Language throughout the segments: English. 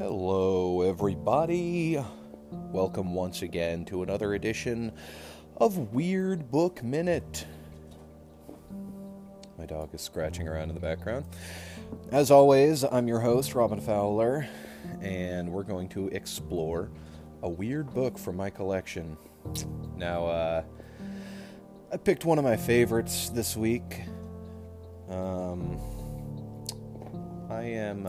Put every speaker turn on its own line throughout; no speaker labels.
Hello, everybody. Welcome once again to another edition of Weird Book Minute. My dog is scratching around in the background. As always, I'm your host, Robin Fowler, and we're going to explore a weird book from my collection. Now, I picked one of my favorites this week. I am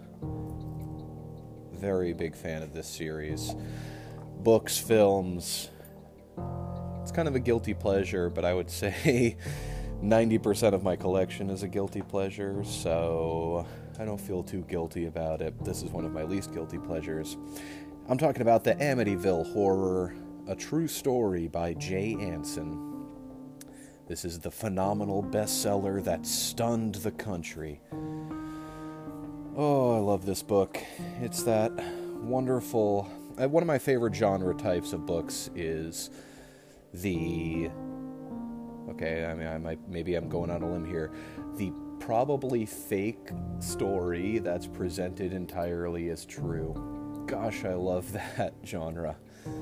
very big fan of this series. Books, films. It's kind of a guilty pleasure, but I would say 90% of my collection is a guilty pleasure, so I don't feel too guilty about it. This is one of my least guilty pleasures. I'm talking about the Amityville Horror, a true story by Jay Anson. This is the phenomenal bestseller that stunned the country. Oh, I love this book. It's that wonderful... one of my favorite genre types of books is the... Okay, maybe I'm going on a limb here. The probably fake story that's presented entirely as true. Gosh, I love that genre.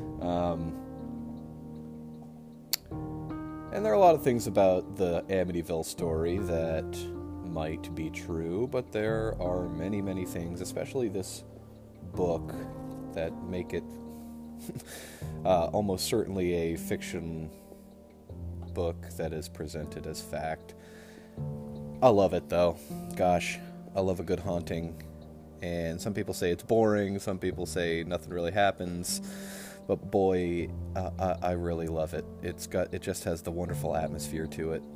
And there are a lot of things about the Amityville story that might be true, but there are many, many things, especially this book, that make it almost certainly a fiction book that is presented as fact. I love it, though. Gosh, I love a good haunting. And some people say it's boring, some people say nothing really happens, but boy, I really love it. It just has the wonderful atmosphere to it.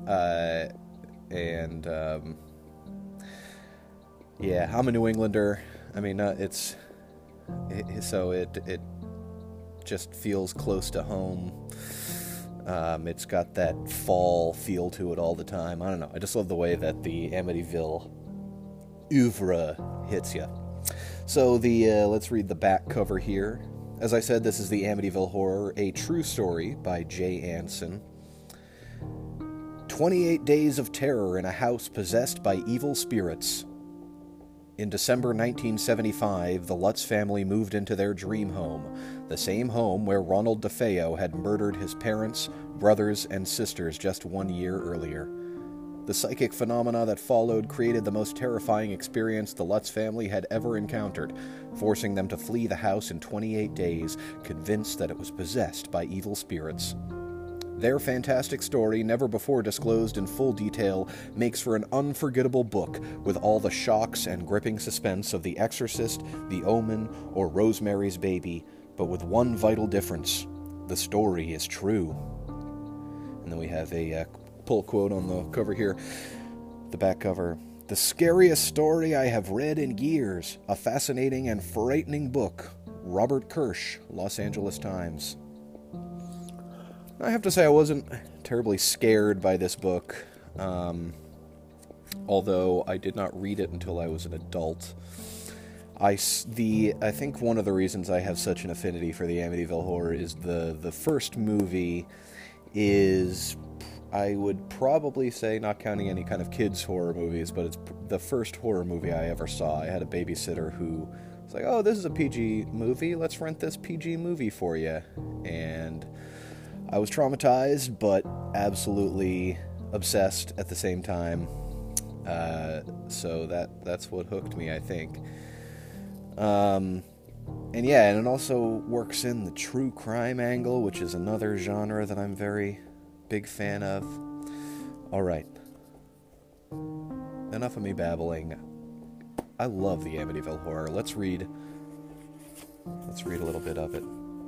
Yeah, I'm a New Englander. I mean, so it just feels close to home. It's got that fall feel to it all the time. I don't know. I just love the way that the Amityville oeuvre hits you. So let's read the back cover here. As I said, this is the Amityville Horror, a true story by Jay Anson. 28 days of terror in a house possessed by evil spirits. In December 1975, the Lutz family moved into their dream home, the same home where Ronald DeFeo had murdered his parents, brothers, and sisters just 1 year earlier. The psychic phenomena that followed created the most terrifying experience the Lutz family had ever encountered, forcing them to flee the house in 28 days, convinced that it was possessed by evil spirits. Their fantastic story, never before disclosed in full detail, makes for an unforgettable book with all the shocks and gripping suspense of The Exorcist, The Omen, or Rosemary's Baby, but with one vital difference. The story is true. And then we have a pull quote on the cover here, the back cover. The scariest story I have read in years. A fascinating and frightening book. Robert Kirsch, Los Angeles Times. I have to say I wasn't terribly scared by this book, although I did not read it until I was an adult. I think one of the reasons I have such an affinity for the Amityville Horror is the first movie is, I would probably say, not counting any kind of kids' horror movies, but it's the first horror movie I ever saw. I had a babysitter who was like, oh, this is a PG movie, let's rent this PG movie for you, and I was traumatized, but absolutely obsessed at the same time. So that's what hooked me, I think. And it also works in the true crime angle, which is another genre that I'm very big fan of. All right. Enough of me babbling. I love the Amityville Horror. Let's read a little bit of it.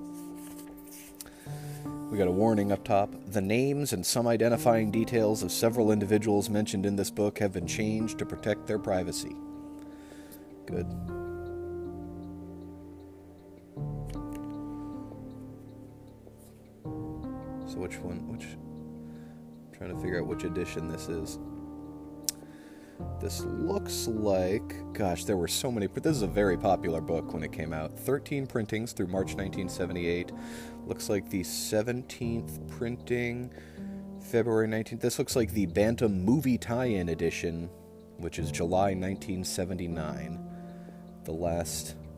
We got a warning up top. The names and some identifying details of several individuals mentioned in this book have been changed to protect their privacy. Good. So I'm trying to figure out which edition this is. This looks like, gosh, there were so many, but this is a very popular book when it came out. 13 printings through March 1978. Looks like the 17th printing, February 19th. This looks like the Bantam Movie Tie-In edition, which is July 1979. The last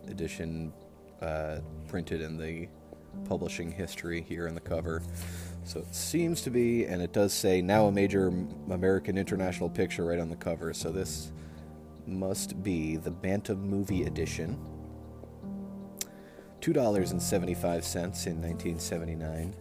edition printed in the publishing history here in the cover. So it seems to be, and it does say now a major American International Picture right on the cover, so this must be the Bantam Movie Edition. $2.75 in 1979.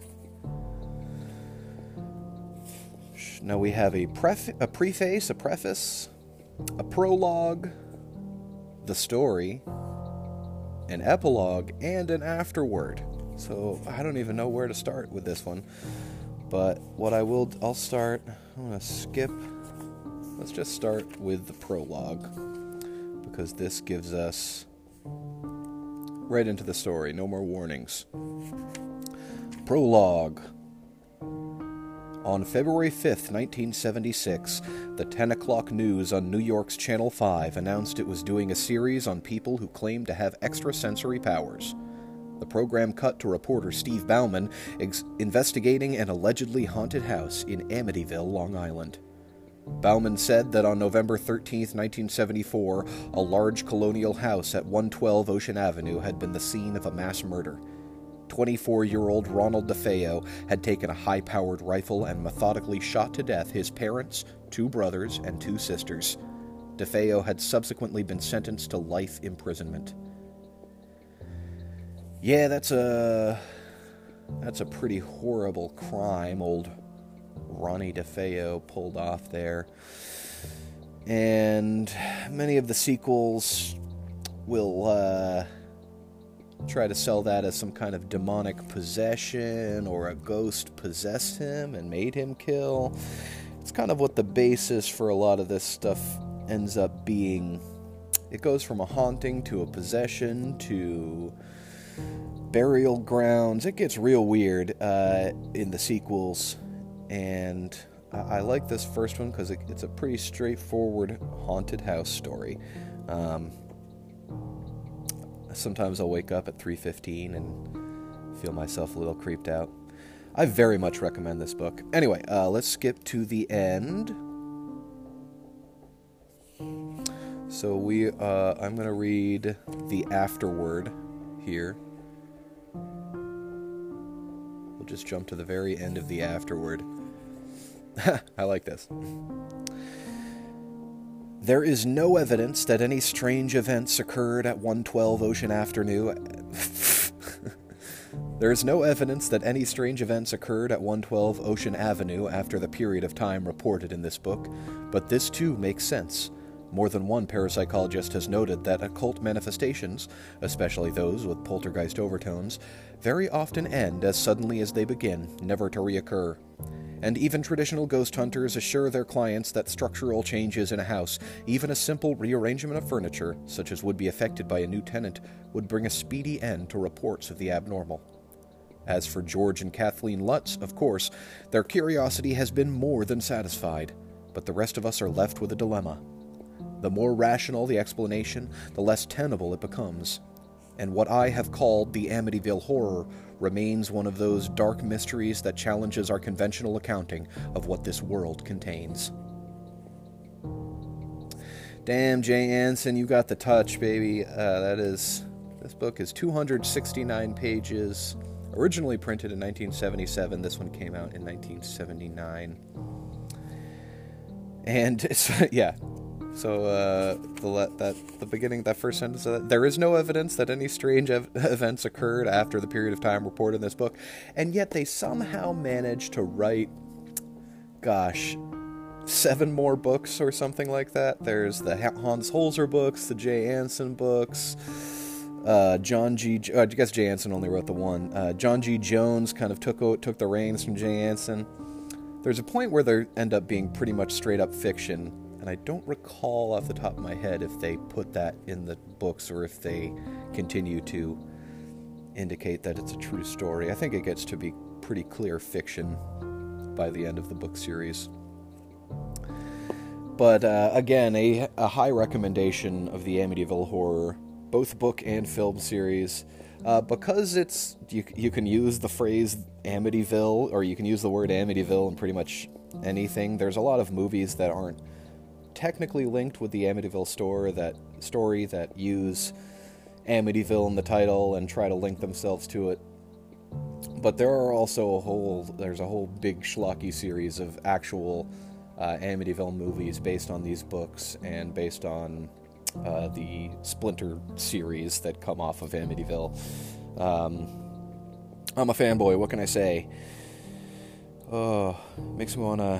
Now we have a preface, a preface, a prologue, the story, an epilogue, and an afterword. So I don't even know where to start with this one. But what I'll start, I'm going to skip. Let's just start with the prologue, because this gives us right into the story. No more warnings. Prologue. On February 5th, 1976, the 10 o'clock news on New York's Channel 5 announced it was doing a series on people who claimed to have extrasensory powers. The program cut to reporter Steve Bauman investigating an allegedly haunted house in Amityville, Long Island. Bauman said that on November 13, 1974, a large colonial house at 112 Ocean Avenue had been the scene of a mass murder. 24-year-old Ronald DeFeo had taken a high-powered rifle and methodically shot to death his parents, 2 brothers, and 2 sisters. DeFeo had subsequently been sentenced to life imprisonment. Yeah, that's a pretty horrible crime old Ronnie DeFeo pulled off there. And many of the sequels will try to sell that as some kind of demonic possession, or a ghost possessed him and made him kill. It's kind of what the basis for a lot of this stuff ends up being. It goes from a haunting to a possession to burial grounds. It gets real weird in the sequels, and I like this first one because it's a pretty straightforward haunted house story. Sometimes I'll wake up at 3:15 and feel myself a little creeped out. I very much recommend this book. Anyway, let's skip to the end. So I'm going to read the afterword here. We'll just jump to the very end of the afterword. I like this. There is no evidence that any strange events occurred at 112 Ocean Avenue. There is no evidence that any strange events occurred at 112 Ocean Avenue after the period of time reported in this book, but this too makes sense. More than one parapsychologist has noted that occult manifestations, especially those with poltergeist overtones, very often end as suddenly as they begin, never to reoccur. And even traditional ghost hunters assure their clients that structural changes in a house, even a simple rearrangement of furniture, such as would be affected by a new tenant, would bring a speedy end to reports of the abnormal. As for George and Kathleen Lutz, of course, their curiosity has been more than satisfied, but the rest of us are left with a dilemma. The more rational the explanation, the less tenable it becomes. And what I have called the Amityville Horror remains one of those dark mysteries that challenges our conventional accounting of what this world contains. Damn, Jay Anson, you got the touch, baby. This book is 269 pages. Originally printed in 1977. This one came out in 1979. And it's, yeah. So, the beginning, that first sentence of that, there is no evidence that any strange events occurred after the period of time reported in this book, and yet they somehow managed to write, 7 more books or something like that. There's the Hans Holzer books, the Jay Anson books, I guess Jay Anson only wrote the one. John G. Jones kind of took the reins from Jay Anson. There's a point where they end up being pretty much straight up fiction, and I don't recall off the top of my head if they put that in the books or if they continue to indicate that it's a true story. I think it gets to be pretty clear fiction by the end of the book series. But again, a high recommendation of the Amityville Horror, both book and film series, because it's you can use the phrase Amityville, or you can use the word Amityville in pretty much anything. There's a lot of movies that aren't technically linked with the Amityville story that use Amityville in the title and try to link themselves to it. But there's a whole big schlocky series of actual Amityville movies based on these books and based on the Splinter series that come off of Amityville. I'm a fanboy, what can I say? Oh, makes me want to,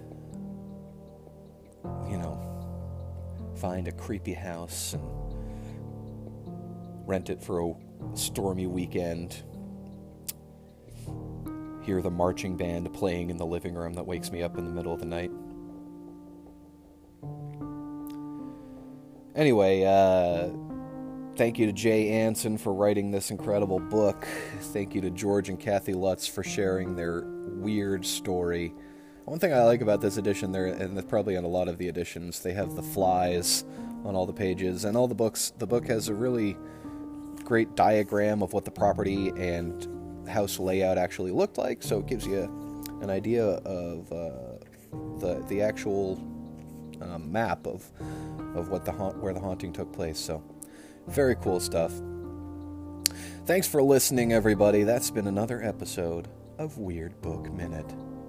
find a creepy house and rent it for a stormy weekend. Hear the marching band playing in the living room that wakes me up in the middle of the night. Anyway, thank you to Jay Anson for writing this incredible book. Thank you to George and Kathy Lutz for sharing their weird story. One thing I like about this edition, and probably on a lot of the editions, they have the flies on all the pages, and all the books. The book has a really great diagram of what the property and house layout actually looked like, so it gives you an idea of the actual map of what where the haunting took place. So, very cool stuff. Thanks for listening, everybody. That's been another episode of Weird Book Minute.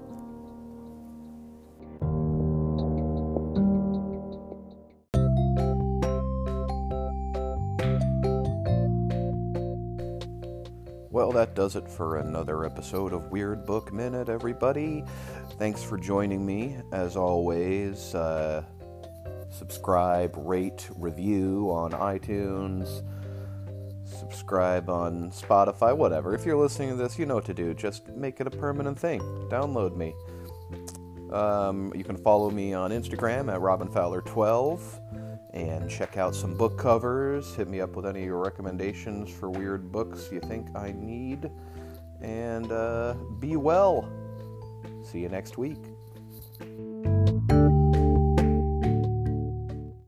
Well, that does it for another episode of Weird Book Minute, everybody. Thanks for joining me. As always, subscribe, rate, review on iTunes, subscribe on Spotify, whatever. If you're listening to this, you know what to do. Just make it a permanent thing. Download me. You can follow me on Instagram at RobinFowler12 and check out some book covers. Hit me up with any of your recommendations for weird books you think I need. And be well. See you next week.